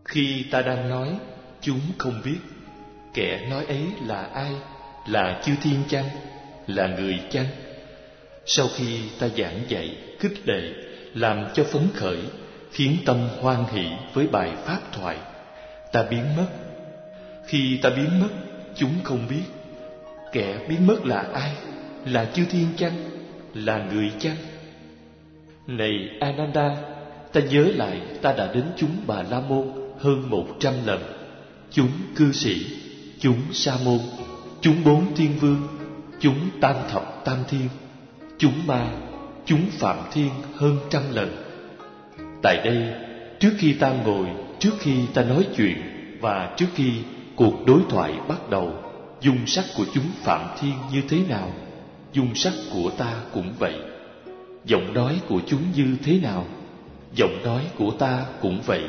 Khi ta đang nói, chúng không biết. Kẻ nói ấy là ai? Là chư thiên chăng? Là người chăng? Sau khi ta giảng dạy, khích lệ, làm cho phấn khởi, khiến tâm hoan hỷ với bài pháp thoại, ta biến mất. Khi ta biến mất, chúng không biết. Kẻ biến mất là ai? Là chư thiên chăng? Là người chăng? Này Ananda, ta nhớ lại ta đã đến chúng Bà La Môn hơn 100 lần. Chúng cư sĩ, chúng sa môn, chúng 4 thiên vương, chúng tam thập tam thiên, chúng ma, chúng phạm thiên hơn 100 lần. Tại đây, trước khi ta ngồi, trước khi ta nói chuyện và trước khi cuộc đối thoại bắt đầu, dung sắc của chúng phạm thiên như thế nào, dung sắc của ta cũng vậy. Giọng nói của chúng như thế nào, giọng nói của ta cũng vậy.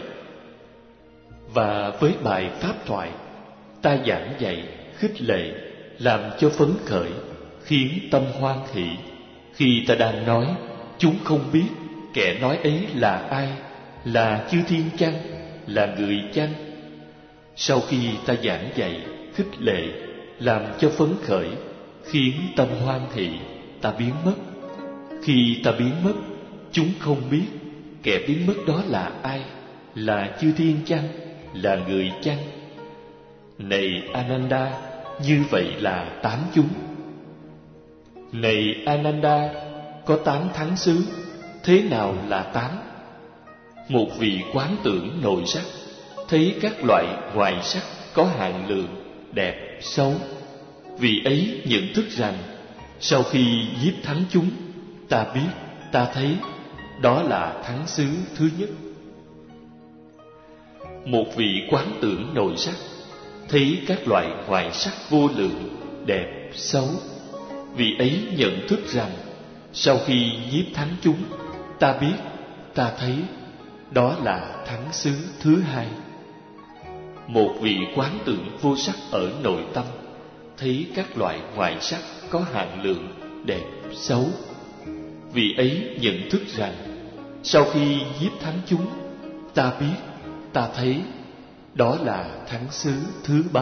Và với bài pháp thoại, ta giảng dạy, khích lệ, làm cho phấn khởi, khiến tâm hoan hỷ. Khi ta đang nói, chúng không biết kẻ nói ấy là ai, là chư thiên chăng, là người chăng. Sau khi ta giảng dạy, khích lệ, làm cho phấn khởi, khiến tâm hoan hỷ, ta biến mất. Khi ta biến mất, chúng không biết kẻ biến mất đó là ai, là chư thiên chăng, là người chăng. Này Ananda, như vậy là 8 chúng. Này Ananda, có 8 thắng xứ. Thế nào là 8? Một vị quán tưởng nội sắc, thấy các loại ngoại sắc có hạn lượng, đẹp, xấu. Vị ấy nhận thức rằng, sau khi giết thắng chúng, ta biết, ta thấy, đó là thắng xứ thứ nhất. Một vị quán tưởng nội sắc, thấy các loại ngoại sắc vô lượng, đẹp, xấu. Vị ấy nhận thức rằng, sau khi giết thắng chúng, ta biết, ta thấy, đó là thắng xứ thứ hai. Một vị quán tưởng vô sắc ở nội tâm, thấy các loại ngoại sắc có hạn lượng, đẹp, xấu. Vị ấy nhận thức rằng, sau khi giết thắng chúng, ta biết, ta thấy, đó là thắng xứ thứ ba.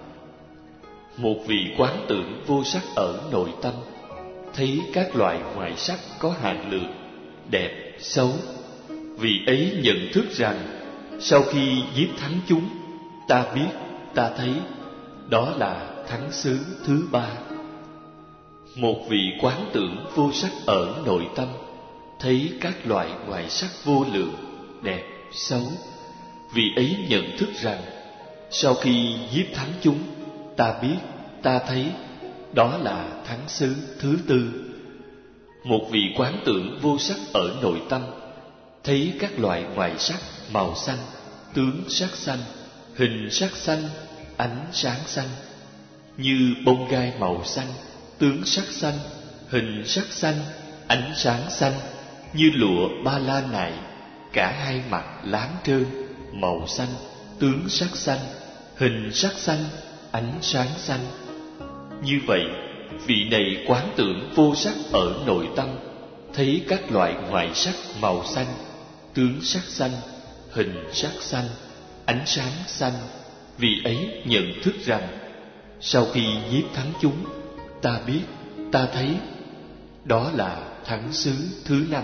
Một vị quán tưởng vô sắc ở nội tâm, thấy các loại ngoại sắc có hạn lượng, đẹp, xấu. Vị ấy nhận thức rằng, sau khi giết thắng chúng, ta biết, ta thấy, đó là thắng xứ thứ ba. Một vị quán tưởng vô sắc ở nội tâm, thấy các loại ngoại sắc vô lượng, đẹp, xấu. Vị ấy nhận thức rằng, sau khi giết thắng chúng, ta biết, ta thấy, đó là thắng xứ thứ tư. Một vị quán tưởng vô sắc ở nội tâm, thấy các loại ngoại sắc màu xanh, tướng sắc xanh, hình sắc xanh, ánh sáng xanh, như bông gai màu xanh, tướng sắc xanh, hình sắc xanh, ánh sáng xanh, như lụa ba la nại, cả hai mặt láng trơn, màu xanh, tướng sắc xanh, hình sắc xanh, ánh sáng xanh. Như vậy, vị này quán tưởng vô sắc ở nội tâm, thấy các loại ngoại sắc màu xanh, tướng sắc xanh, hình sắc xanh, ánh sáng xanh. Vị ấy nhận thức rằng, sau khi giết thắng chúng, ta biết, ta thấy, đó là thắng xứ thứ năm.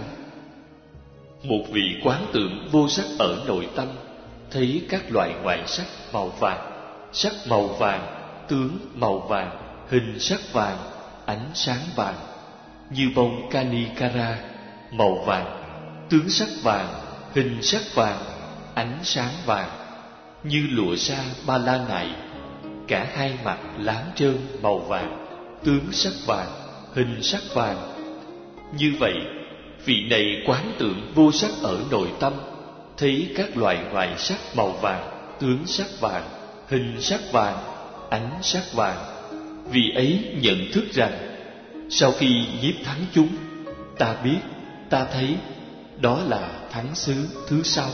Một vị quán tưởng vô sắc ở nội tâm, thấy các loại ngoại sắc màu vàng, sắc màu vàng, tướng màu vàng, hình sắc vàng, ánh sáng vàng, như bông kanikara màu vàng, tướng sắc vàng, hình sắc vàng, ánh sáng vàng, như lụa sa ba la nại, cả hai mặt láng trơn màu vàng, tướng sắc vàng, hình sắc vàng. Như vậy, vị này quán tưởng vô sắc ở nội tâm, thấy các loại ngoại sắc màu vàng, tướng sắc vàng, hình sắc vàng, ánh sắc vàng. Vị ấy nhận thức rằng, sau khi giết thắng chúng, ta biết, ta thấy, đó là thắng xứ thứ sáu.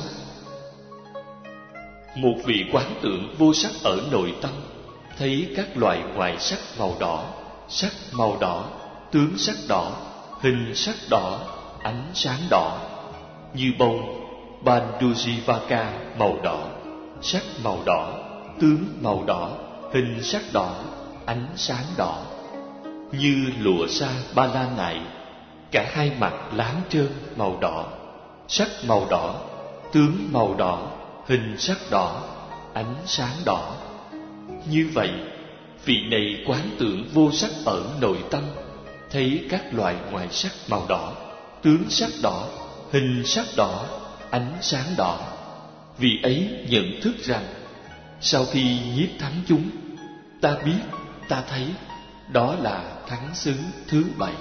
Một vị quán tưởng vô sắc ở nội tâm, thấy các loại ngoại sắc màu đỏ, sắc màu đỏ, tướng sắc đỏ, hình sắc đỏ, ánh sáng đỏ, như bông Bandujivaka màu đỏ, sắc màu đỏ, tướng màu đỏ, hình sắc đỏ, ánh sáng đỏ. Như lụa sa ba la nại, cả hai mặt láng trơn màu đỏ, sắc màu đỏ, tướng màu đỏ, hình sắc đỏ, ánh sáng đỏ. Như vậy, vị này quán tưởng vô sắc ở nội tâm, thấy các loại ngoại sắc màu đỏ, tướng sắc đỏ, hình sắc đỏ, ánh sáng đỏ. Vị ấy nhận thức rằng, sau khi nhiếp thắng chúng, ta biết, ta thấy, đó là thắng xứ thứ 7.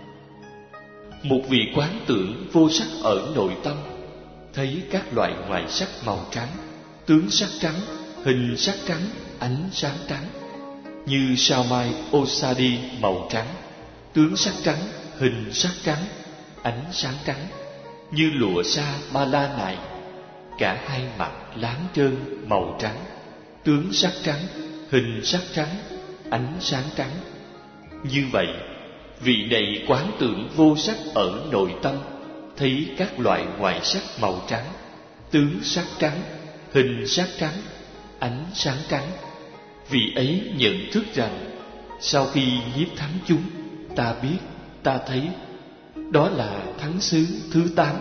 Một vị quán tưởng vô sắc ở nội tâm, thấy các loại ngoại sắc màu trắng, tướng sắc trắng, hình sắc trắng, ánh sáng trắng. Như sao mai Osadi màu trắng, tướng sắc trắng, hình sắc trắng, ánh sáng trắng. Như lụa sa ba la nại, cả hai mặt láng trơn màu trắng, tướng sắc trắng, hình sắc trắng, ánh sáng trắng. Như vậy, vị này quán tưởng vô sắc ở nội tâm, thấy các loại ngoại sắc màu trắng, tướng sắc trắng, hình sắc trắng, ánh sáng trắng. Vị ấy nhận thức rằng, sau khi nhiếp thắng chúng, ta biết, ta thấy, đó là thắng xứ thứ 8.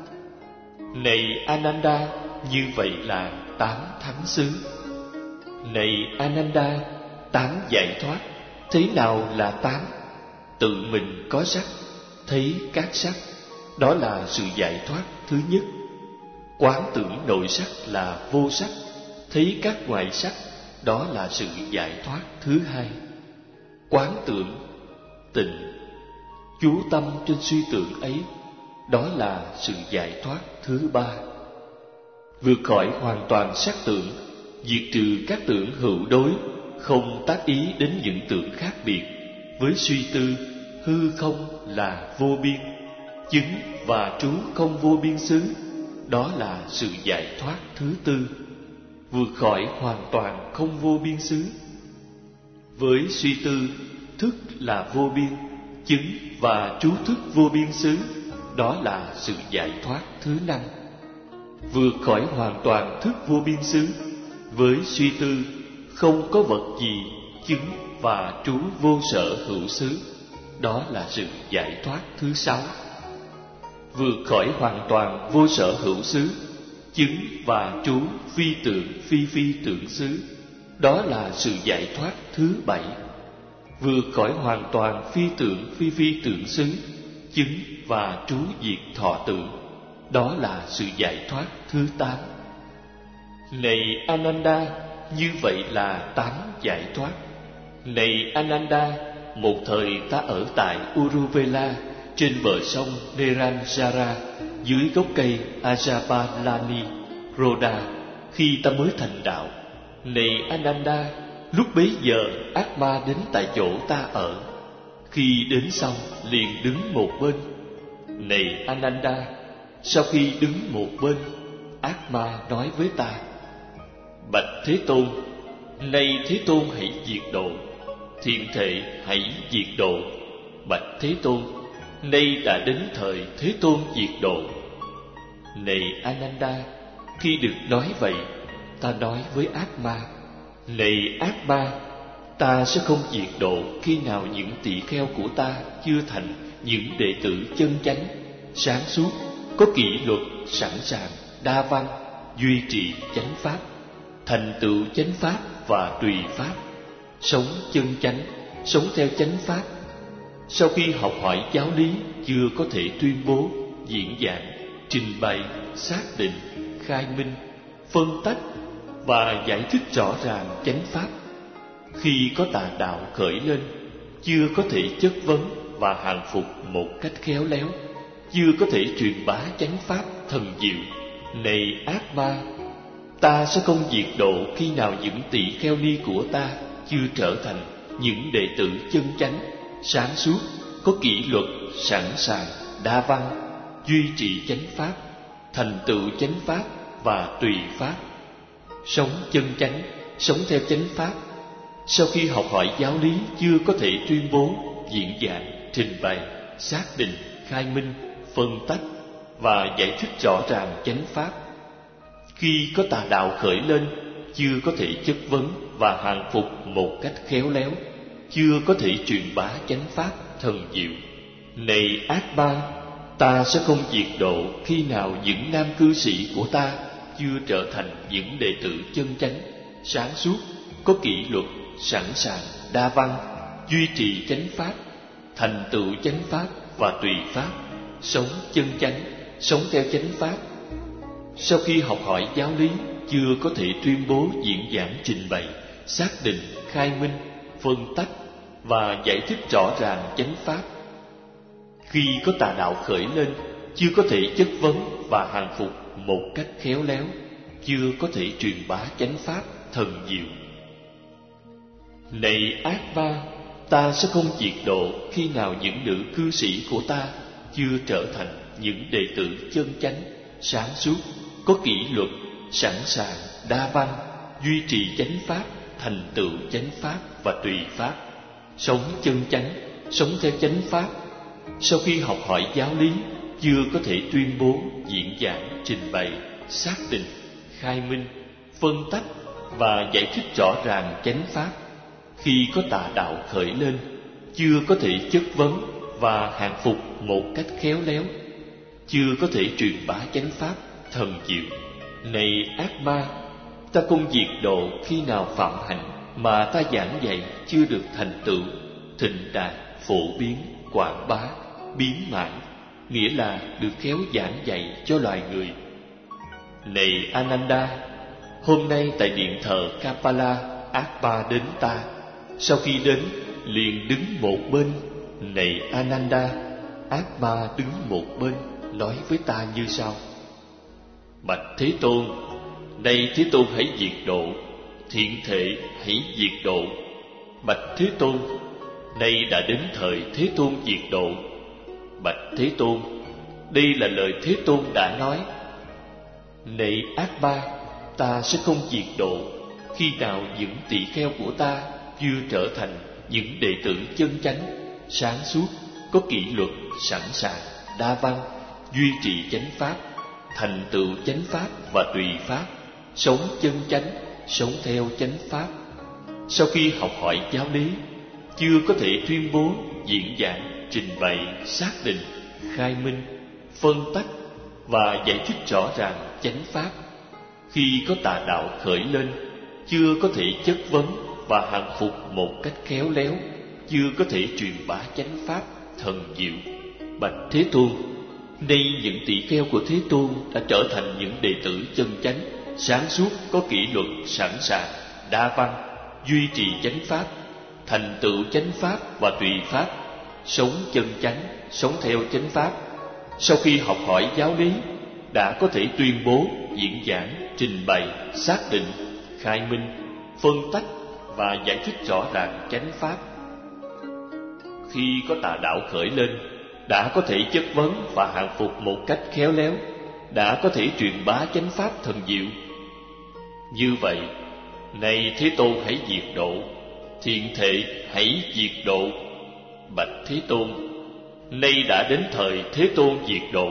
Này Ananda, như vậy là 8 thắng xứ. Này Ananda, 8 giải thoát, thế nào là 8? Tự mình có sắc, thấy các sắc, đó là sự giải thoát thứ nhất. Quán tưởng nội sắc là vô sắc, thấy các ngoại sắc, đó là sự giải thoát thứ hai. Quán tưởng tịnh, chú tâm trên suy tưởng ấy, đó là sự giải thoát thứ ba. Vượt khỏi hoàn toàn sắc tưởng, diệt trừ các tưởng hữu đối, không tác ý đến những tưởng khác biệt, với suy tư hư không là vô biên, chứng và trú không vô biên xứ, đó là sự giải thoát thứ tư. Vượt khỏi hoàn toàn không vô biên xứ, với suy tư thức là vô biên, chứng và trú thức vô biên xứ, đó là sự giải thoát thứ năm. Vượt khỏi hoàn toàn thức vô biên xứ, với suy tư không có vật gì, chứng và trú vô sở hữu xứ, đó là sự giải thoát thứ sáu. Vượt khỏi hoàn toàn vô sở hữu xứ, chứng và trú phi tưởng phi phi tưởng xứ, đó là sự giải thoát thứ bảy. Vượt khỏi hoàn toàn phi tưởng phi phi tưởng xứ, chứng và trú diệt thọ tưởng, đó là sự giải thoát thứ 8. Này Ananda, như vậy là 8 giải thoát. Này Ananda, một thời ta ở tại Uruvela, trên bờ sông Neranjara, dưới gốc cây Ajapalani Roda, khi ta mới thành đạo. Này Ananda, lúc bấy giờ ác ma đến tại chỗ ta ở. Khi đến xong liền đứng một bên. Này Ananda, sau khi đứng một bên, ác ma nói với ta: Bạch Thế Tôn, nay Thế Tôn hãy diệt độ. Thiện thệ hãy diệt độ. Bạch Thế Tôn, nay đã đến thời Thế Tôn diệt độ. Này Ananda, khi được nói vậy, ta nói với ác ma: Này ác ma, ta sẽ không diệt độ khi nào những tỳ kheo của ta chưa thành những đệ tử chân chánh, sáng suốt, có kỷ luật, sẵn sàng, đa văn, duy trì chánh pháp, thành tựu chánh pháp và tùy pháp, sống chân chánh, sống theo chánh pháp. Sau khi học hỏi giáo lý, chưa có thể tuyên bố, diễn giảng, trình bày, xác định, khai minh, phân tách và giải thích rõ ràng chánh pháp. Khi có tà đạo khởi lên, chưa có thể chất vấn và hàng phục một cách khéo léo, chưa có thể truyền bá chánh pháp thần diệu. Này ác ma, ta sẽ không diệt độ khi nào những tỳ kheo ni của ta chưa trở thành những đệ tử chân chánh, sáng suốt, có kỷ luật, sẵn sàng, đa văn, duy trì chánh pháp, thành tựu chánh pháp và tùy pháp, sống chân chánh, sống theo chánh pháp. Sau khi học hỏi giáo lý, chưa có thể tuyên bố, diễn giảng, trình bày, xác định, khai minh, phân tách và giải thích rõ ràng chánh pháp. Khi có tà đạo khởi lên, chưa có thể chất vấn và hàng phục một cách khéo léo, chưa có thể truyền bá chánh pháp thần diệu. Này ác ba, ta sẽ không diệt độ khi nào những nam cư sĩ của ta chưa trở thành những đệ tử chân chánh, sáng suốt, có kỷ luật, sẵn sàng, đa văn, duy trì chánh pháp, thành tựu chánh pháp và tùy pháp, sống chân chánh, sống theo chánh pháp. Sau khi học hỏi giáo lý, chưa có thể tuyên bố, diễn giảng, trình bày, xác định, khai minh, phân tách và giải thích rõ ràng chánh pháp. Khi có tà đạo khởi lên, chưa có thể chất vấn và hàng phục một cách khéo léo, chưa có thể truyền bá chánh pháp thần diệu. Này ác ba, ta sẽ không diệt độ khi nào những nữ cư sĩ của ta chưa trở thành những đệ tử chân chánh, sáng suốt, có kỷ luật, sẵn sàng, đa văn, duy trì chánh pháp, thành tựu chánh pháp và tùy pháp, sống chân chánh, sống theo chánh pháp. Sau khi học hỏi giáo lý, chưa có thể tuyên bố, diễn giảng, trình bày, xác định, khai minh, phân tách và giải thích rõ ràng chánh pháp. Khi có tà đạo khởi lên, chưa có thể chất vấn và hàng phục một cách khéo léo, chưa có thể truyền bá chánh pháp thần diệu. Này ác ma, ta không diệt độ khi nào phạm hạnh mà ta giảng dạy chưa được thành tựu, thịnh đạt, phổ biến, quảng bá, biến mãn, nghĩa là được khéo giảng dạy cho loài người. Này Ananda, hôm nay tại điện thờ Kapala, ác ma đến ta. Sau khi đến, liền đứng một bên. Này Ananda, ác ma đứng một bên, nói với ta như sau: Bạch Thế Tôn, nay Thế Tôn hãy diệt độ, thiện thệ hãy diệt độ. Bạch Thế Tôn, nay đã đến thời Thế Tôn diệt độ. Bạch Thế Tôn, đây là lời Thế Tôn đã nói. Này ác ma, ta sẽ không diệt độ khi nào những tỳ kheo của ta chưa trở thành những đệ tử chân chánh, sáng suốt, có kỷ luật, sẵn sàng, đa văn, duy trì chánh pháp, thành tựu chánh pháp và tùy pháp, sống chân chánh, sống theo chánh pháp. Sau khi học hỏi giáo lý, chưa có thể tuyên bố, diễn giảng, trình bày, xác định, khai minh, phân tách và giải thích rõ ràng chánh pháp. Khi có tà đạo khởi lên, chưa có thể chất vấn và hàng phục một cách khéo léo, chưa có thể truyền bá chánh pháp thần diệu. Bạch Thế Tôn, nay những tỳ kheo của Thế Tôn đã trở thành những đệ tử chân chánh, sáng suốt, có kỷ luật, sẵn sàng, đa văn, duy trì chánh pháp, thành tựu chánh pháp và tùy pháp, sống chân chánh, sống theo chánh pháp. Sau khi học hỏi giáo lý, đã có thể tuyên bố, diễn giảng, trình bày, xác định, khai minh, phân tách và giải thích rõ ràng chánh pháp. Khi có tà đạo khởi lên, đã có thể chất vấn và hàng phục một cách khéo léo, đã có thể truyền bá chánh pháp thần diệu. Như vậy, này Thế Tôn hãy diệt độ, thiện thệ hãy diệt độ. Bạch Thế Tôn, nay đã đến thời Thế Tôn diệt độ.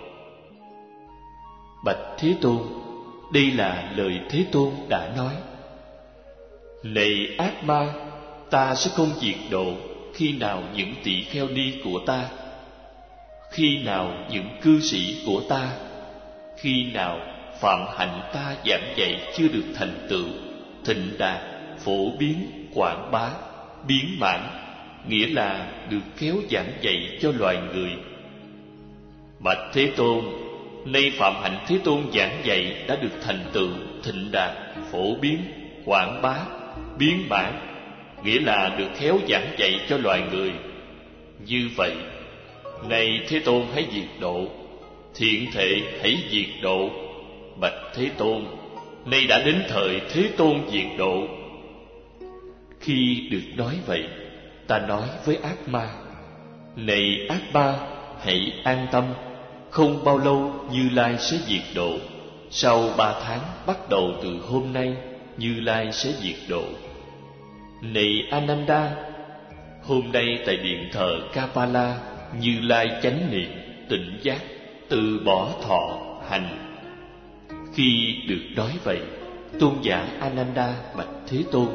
Bạch Thế Tôn, đây là lời Thế Tôn đã nói. Này ác ma, ta sẽ không diệt độ khi nào những tỳ kheo ni của ta, khi nào những cư sĩ của ta, khi nào phạm hạnh ta giảng dạy chưa được thành tựu, thịnh đạt, phổ biến, quảng bá, biến mãn, nghĩa là được khéo giảng dạy cho loài người. Bạch Thế Tôn, nay phạm hạnh Thế Tôn giảng dạy đã được thành tựu, thịnh đạt, phổ biến, quảng bá, biến mãn, nghĩa là được khéo giảng dạy cho loài người. Như vậy, này Thế Tôn hãy diệt độ, thiện thệ hãy diệt độ. Bạch Thế Tôn, nay đã đến thời Thế Tôn diệt độ. Khi được nói vậy, ta nói với ác ma: Này ác ma, hãy an tâm, không bao lâu Như Lai sẽ diệt độ. Sau 3 tháng bắt đầu từ hôm nay, Như Lai sẽ diệt độ. Này Ananda, hôm nay tại điện thờ Kapala, Như Lai chánh niệm, tỉnh giác, từ bỏ thọ, hành. Khi được nói vậy, tôn giả Ananda bạch Thế Tôn: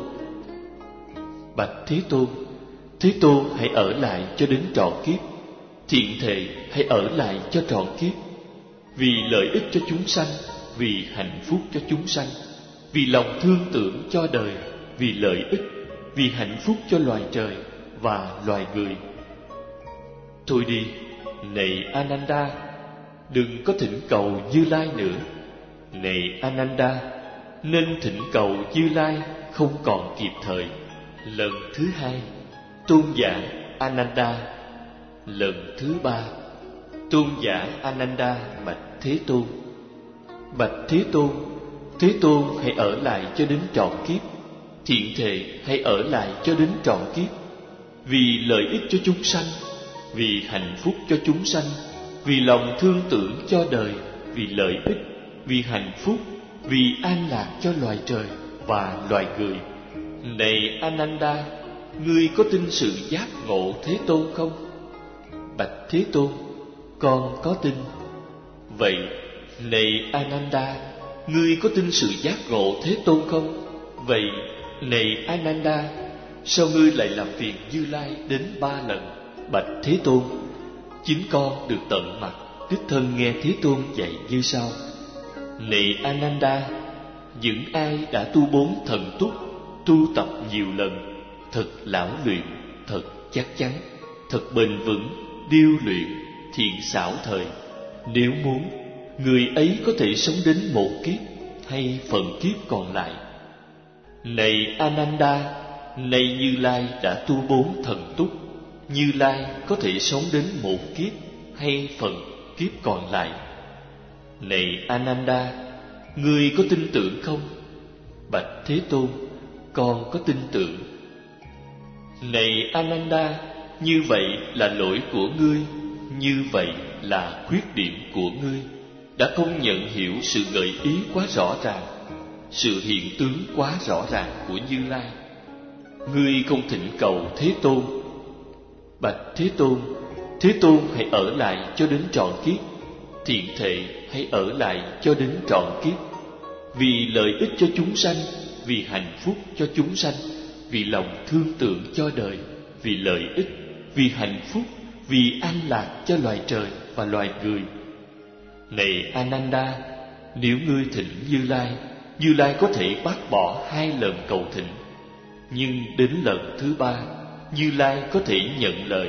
Bạch Thế Tôn hãy ở lại cho đến trọn kiếp. Thiện thệ hãy ở lại cho trọn kiếp. Vì lợi ích cho chúng sanh, vì hạnh phúc cho chúng sanh, vì lòng thương tưởng cho đời, vì lợi ích, vì hạnh phúc cho loài trời và loài người. Thôi đi, này Ananda, đừng có thỉnh cầu Như Lai nữa. Này Ananda, nên thỉnh cầu Như Lai không còn kịp thời. Lần thứ hai, tôn giả Ananda. Lần thứ ba, tôn giả Ananda bạch Thế Tôn: Bạch Thế Tôn hãy ở lại cho đến trọn kiếp. Thiện thệ hãy ở lại cho đến trọn kiếp. Vì lợi ích cho chúng sanh, vì hạnh phúc cho chúng sanh, vì lòng thương tưởng cho đời, vì lợi ích, vì hạnh phúc, vì an lạc cho loài trời và loài người. Này Ananda, ngươi có tin sự giác ngộ Thế Tôn không? Bạch Thế Tôn: Con có tin. Vậy, này Ananda, ngươi có tin sự giác ngộ Thế Tôn không? Vậy, này Ananda, sao ngươi lại làm phiền Như Lai đến 3 lần? Bạch Thế Tôn: Chính con được tận mặt đích thân nghe Thế Tôn dạy như sau: Này Ananda, những ai đã tu 4 thần túc, tu tập nhiều lần, thật lão luyện, thật chắc chắn, thật bền vững, điêu luyện, thiện xảo thời, nếu muốn, người ấy có thể sống đến 1 kiếp hay phần kiếp còn lại. Này Ananda, nay Như Lai đã tu 4 thần túc, Như Lai có thể sống đến 1 kiếp hay phần kiếp còn lại. Này Ananda, ngươi có tin tưởng không? Bạch Thế Tôn: Con có tin tưởng. Này Ananda, như vậy là lỗi của ngươi, như vậy là khuyết điểm của ngươi, đã không nhận hiểu sự gợi ý quá rõ ràng, sự hiện tướng quá rõ ràng của Như Lai. Ngươi không thỉnh cầu Thế Tôn. Bạch Thế Tôn hãy ở lại cho đến trọn kiếp. Thiện thệ hãy ở lại cho đến trọn kiếp. Vì lợi ích cho chúng sanh, vì hạnh phúc cho chúng sanh, vì lòng thương tưởng cho đời, vì lợi ích, vì hạnh phúc, vì an lạc cho loài trời và loài người. Này Ananda, nếu ngươi thỉnh Như Lai, Như Lai có thể bác bỏ 2 lần cầu thỉnh, nhưng đến lần thứ 3, Như Lai có thể nhận lời.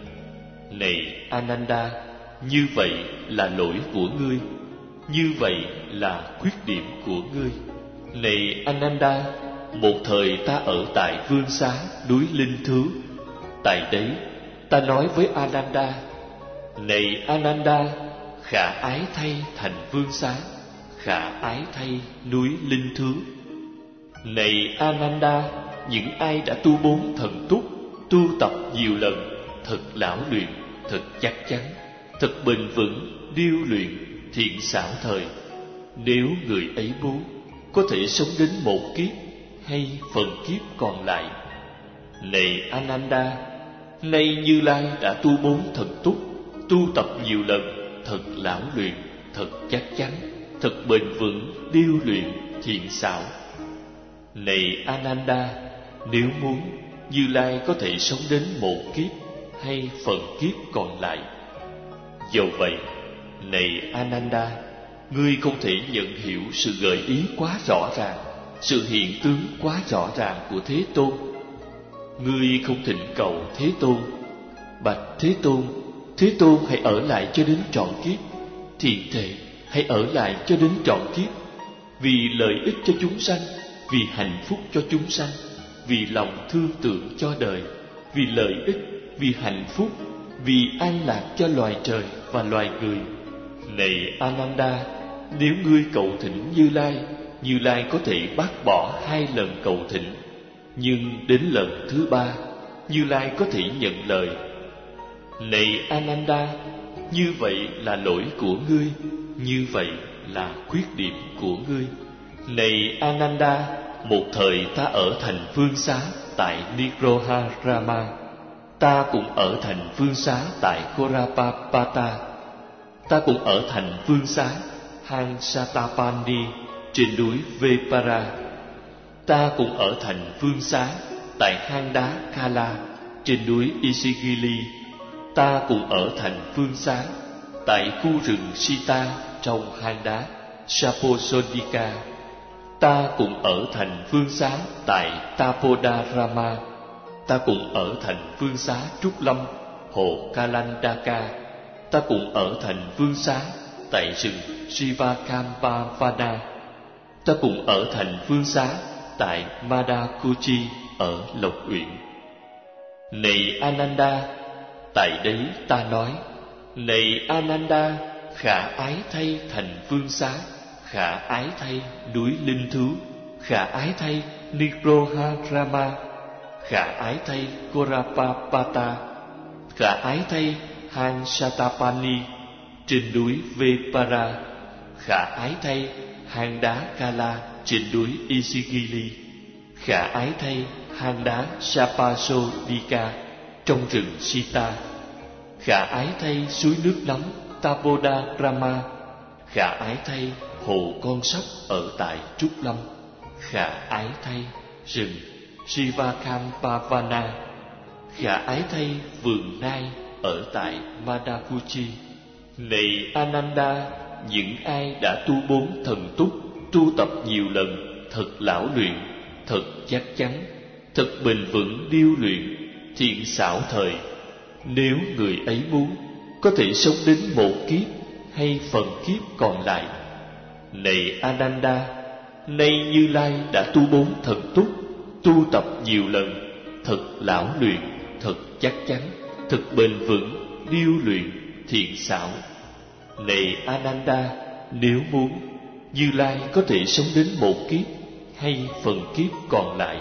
Này Ananda, như vậy là lỗi của ngươi, như vậy là khuyết điểm của ngươi. Này Ananda, một thời ta ở tại Vương Xá, núi Linh Thứ. Tại đấy, ta nói với Ananda: Này Ananda, khả ái thay thành Vương Xá, khả ái thay núi Linh Thứ. Này Ananda, những ai đã tu 4 thần túc, tu tập nhiều lần, thật lão luyện, thật chắc chắn, thật bền vững, điêu luyện, thiện xảo thời, nếu người ấy muốn, có thể sống đến 1 kiếp hay phần kiếp còn lại. Này Ananda, nay Như Lai đã tu 4 thần túc, tu tập nhiều lần, thật lão luyện, thật chắc chắn, thật bền vững, điêu luyện, thiện xảo. Này Ananda, nếu muốn, Như Lai có thể sống đến 1 kiếp hay phần kiếp còn lại. Dầu vậy, này Ananda, ngươi không thể nhận hiểu sự gợi ý quá rõ ràng, sự hiện tướng quá rõ ràng của Thế Tôn. Ngươi không thỉnh cầu Thế Tôn. Bạch Thế Tôn hãy ở lại cho đến trọn kiếp. Thiện thệ hãy ở lại cho đến trọn kiếp. Vì lợi ích cho chúng sanh, vì hạnh phúc cho chúng sanh, vì lòng thương tưởng cho đời, vì lợi ích, vì hạnh phúc, vì an lạc cho loài trời và loài người. Này Ananda, nếu ngươi cầu thỉnh Như Lai, Như Lai có thể bác bỏ 2 lần cầu thỉnh, nhưng đến lần thứ 3, Như Lai có thể nhận lời. Này Ananda, như vậy là lỗi của ngươi, như vậy là khuyết điểm của ngươi. Này Ananda, một thời ta ở thành Vương Xá tại Nigroharama, ta cũng ở thành Vương Xá tại Gorapapata, ta cũng ở thành Vương Xá hang Satapani trên núi Vepara. Ta cùng ở thành Phương Xá tại hang đá Kala trên núi Isigili. Ta cùng ở thành Phương Xá tại khu rừng Sita trong hang đá Saposodika. Ta cùng ở thành Phương Xá tại Tapodarama. Ta cùng ở thành Phương Xá Trúc Lâm, hồ Kalandaka. Ta cùng ở thành Phương Xá tại rừng Sivakampavana. Ta cùng ở thành Phương Xá tại Madakuchi ở Lộc Uyển. Này Ananda, tại đấy ta nói: này Ananda, khả ái thay thành Phương Xá, khả ái thay núi linh thú, khả ái thay Nigroharama, khả ái thay Gorapapata, khả ái thay hang Satapani trên núi Vepara, khả ái thay hang đá Kala trên núi Isigili, khả ái thay hang đá Sapasodika trong rừng Sita, khả ái thay suối nước nóng Tapodarama, khả ái thay hồ con sóc ở tại Trúc Lâm, khả ái thay rừng Sivakampavana, khả ái thay vườn nai ở tại Madakuchi. Này Ananda, những ai đã tu 4 thần túc, tu tập nhiều lần, thật lão luyện, thật chắc chắn, thật bền vững điêu luyện, thiện xảo thời, nếu người ấy muốn, có thể sống đến một kiếp hay phần kiếp còn lại. Này Ananda, nay Như Lai đã tu 4 thần túc, tu tập nhiều lần, thật lão luyện, thật chắc chắn, thật bền vững, điêu luyện, thiện xảo. Này Ananda, nếu muốn, Như Lai có thể sống đến một kiếp hay phần kiếp còn lại.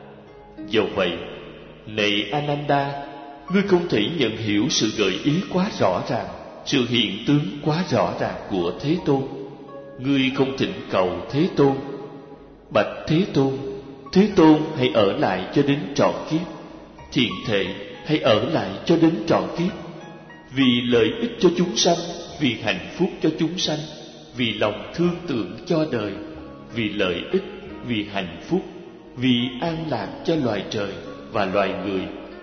Do vậy, này Ananda, ngươi không thể nhận hiểu sự gợi ý quá rõ ràng, sự hiện tướng quá rõ ràng của Thế Tôn. Ngươi không thỉnh cầu Thế Tôn: bạch Thế Tôn, Thế Tôn hãy ở lại cho đến trọn kiếp, thiện thệ hãy ở lại cho đến trọn kiếp, vì lợi ích cho chúng sanh, vì hạnh phúc cho chúng sanh, vì lòng thương tưởng cho đời, vì lợi ích, vì hạnh phúc, vì an lạc cho loài trời và loài người.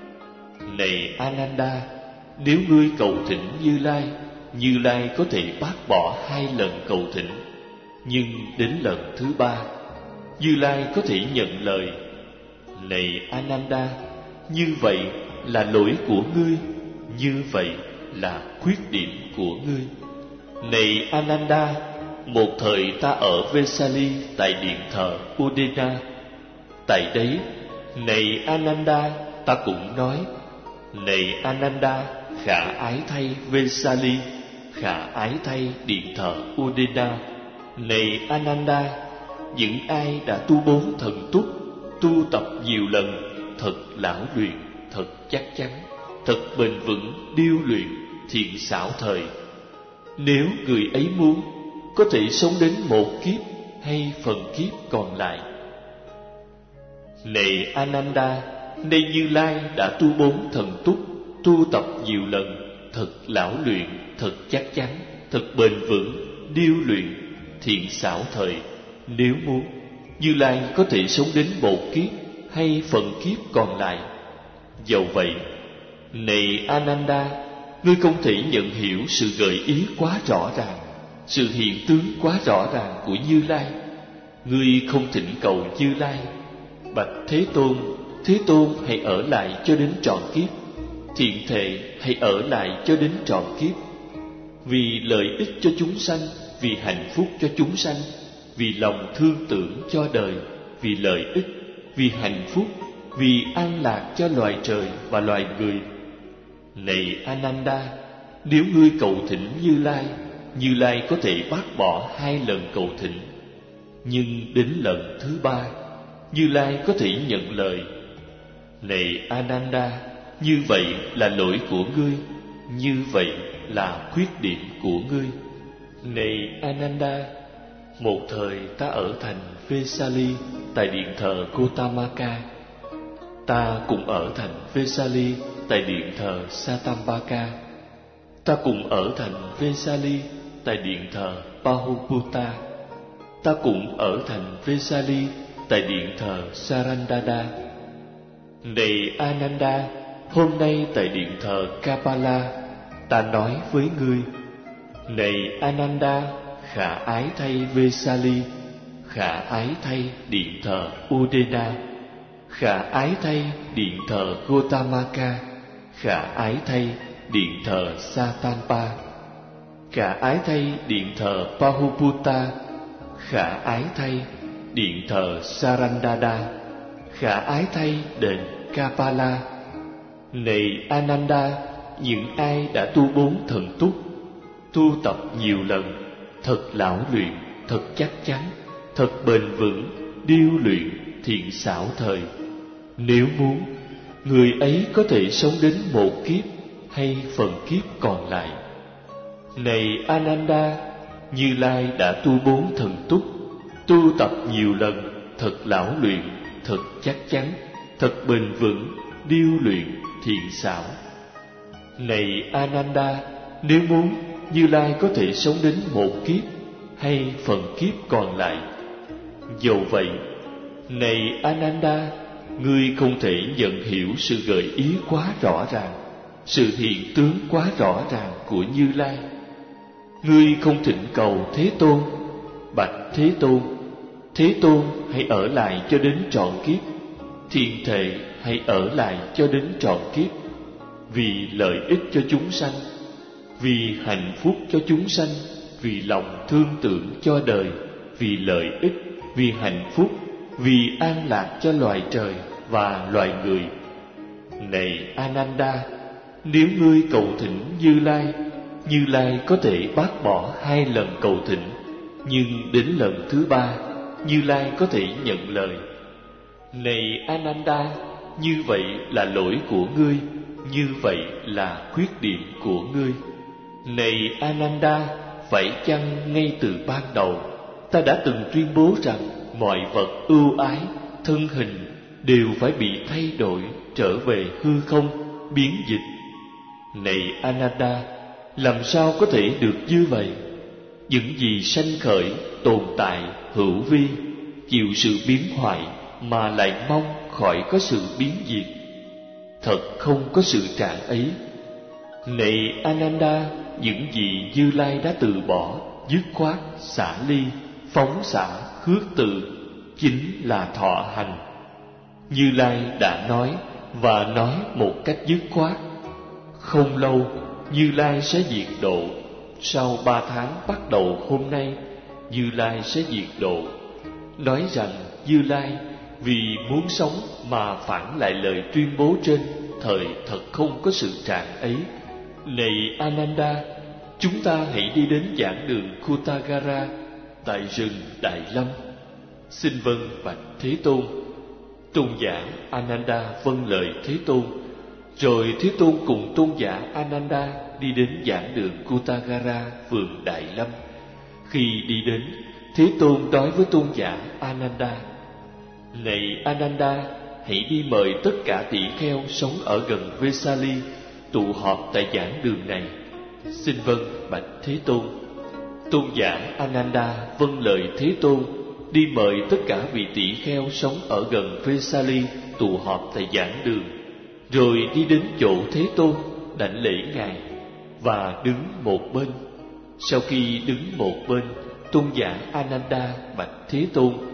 Này Ananda, nếu ngươi cầu thỉnh Như Lai, Như Lai có thể bác bỏ 2 lần cầu thỉnh, nhưng đến lần thứ 3, Như Lai có thể nhận lời: này Ananda, như vậy là lỗi của ngươi, như vậy là khuyết điểm của ngươi. Này Ananda, một thời ta ở Vesali tại điện thờ Udena. Tại đấy, này Ananda, ta cũng nói: này Ananda, khả ái thay Vesali, khả ái thay điện thờ Udena. Này Ananda, những ai đã tu 4 thần túc, tu tập nhiều lần, thật lão luyện, thật chắc chắn, thật bền vững điêu luyện, thiện xảo thời, nếu người ấy muốn, có thể sống đến một kiếp hay phần kiếp còn lại. Này Ananda, nay Như Lai đã tu 4 thần túc, tu tập nhiều lần, thật lão luyện, thật chắc chắn, thật bền vững điêu luyện, thiện xảo thời, nếu muốn, Như Lai có thể sống đến một kiếp hay phần kiếp còn lại. Dẫu vậy, này Ananda, ngươi không thể nhận hiểu sự gợi ý quá rõ ràng, sự hiện tướng quá rõ ràng của Như Lai. Ngươi không thỉnh cầu Như Lai: bạch Thế Tôn, Thế Tôn hãy ở lại cho đến trọn kiếp, thiện thệ hãy ở lại cho đến trọn kiếp, vì lợi ích cho chúng sanh, vì hạnh phúc cho chúng sanh, vì lòng thương tưởng cho đời, vì lợi ích, vì hạnh phúc, vì an lạc cho loài trời và loài người. Này Ananda, nếu ngươi cầu thỉnh Như Lai, Như Lai có thể bác bỏ 2 lần cầu thỉnh, nhưng đến lần thứ 3, Như Lai có thể nhận lời: này Ananda, như vậy là lỗi của ngươi, như vậy là khuyết điểm của ngươi. Này Ananda, một thời ta ở thành Vesali tại điện thờ Gotamaka. Ta cùng ở thành Vesali tại điện thờ Satambaka. Ta cùng ở thành Vesali tại điện thờ Pahuputta. Ta cũng ở thành Vesali tại điện thờ Sarandada. Này Ananda, hôm nay tại điện thờ Kapala, ta nói với ngươi. Này Ananda, khả ái thay Vesali, khả ái thay điện thờ Udena, khả ái thay điện thờ Gotamaka, khả ái thay điện thờ Satampa, khả ái thay điện thờ Pahuputta, khả ái thay điện thờ Sarandada, khả ái thay đền Kapala. Này Ananda, những ai đã tu 4 thần túc, tu tập nhiều lần, thật lão luyện, thật chắc chắn, thật bền vững, điêu luyện, thiện xảo thời, nếu muốn, người ấy có thể sống đến 1 kiếp hay phần kiếp còn lại. Này Ananda, Như Lai đã tu 4 thần túc, tu tập nhiều lần, thật lão luyện, thật chắc chắn, thật bền vững, điêu luyện, thiện xảo. Này Ananda, nếu muốn, Như Lai có thể sống đến 1 kiếp hay phần kiếp còn lại. Dầu vậy, này Ananda, ngươi không thể nhận hiểu sự gợi ý quá rõ ràng, sự hiện tướng quá rõ ràng của Như Lai. Ngươi không thỉnh cầu Thế Tôn: bạch Thế Tôn hãy ở lại cho đến trọn kiếp, Thiên Thệ hãy ở lại cho đến trọn kiếp, vì lợi ích cho chúng sanh, vì hạnh phúc cho chúng sanh, vì lòng thương tưởng cho đời, vì lợi ích, vì hạnh phúc, vì an lạc cho loài trời và loài người. Này Ananda, nếu ngươi cầu thỉnh Như Lai, Như Lai có thể bác bỏ 2 lần cầu thỉnh, nhưng đến lần thứ 3, Như Lai có thể nhận lời. Này Ananda, như vậy là lỗi của ngươi, như vậy là khuyết điểm của ngươi. Này Ananda, phải chăng ngay từ ban đầu ta đã từng tuyên bố rằng mọi vật ưu ái, thân hình đều phải bị thay đổi trở về hư không, biến dịch? Này Ananda, làm sao có thể được như vậy? Những gì sanh khởi, tồn tại, hữu vi, chịu sự biến hoại mà lại mong khỏi có sự biến diệt, thật không có sự trạng ấy. Này Ananda, những gì Như Lai đã từ bỏ, dứt khoát, xả ly, phóng xả, khước từ, chính là thọ hành. Như Lai đã nói, và nói một cách dứt khoát. Không lâu, Như Lai sẽ diệt độ. Sau 3 tháng bắt đầu hôm nay, Như Lai sẽ diệt độ. Nói rằng Như Lai vì muốn sống mà phản lại lời tuyên bố trên, thời thật không có sự trạng ấy. Này Ananda, chúng ta hãy đi đến giảng đường Kutagara tại rừng Đại Lâm. Xin vâng bạch Thế Tôn. Tôn giả Ananda vâng lời Thế Tôn. Rồi Thế Tôn cùng tôn giả Ananda đi đến giảng đường Kutagara, vườn Đại Lâm. Khi đi đến, Thế Tôn nói với tôn giả Ananda: Này Ananda, hãy đi mời tất cả tỷ kheo sống ở gần Vesali tụ họp tại giảng đường này. Xin vâng bạch Thế Tôn. Tôn giả Ananda vâng lời Thế Tôn, đi mời tất cả vị tỷ kheo sống ở gần Vesali tụ họp tại giảng đường, rồi đi đến chỗ Thế Tôn, đảnh lễ ngài và đứng một bên. Sau khi đứng một bên, tôn giả Ananda bạch Thế Tôn: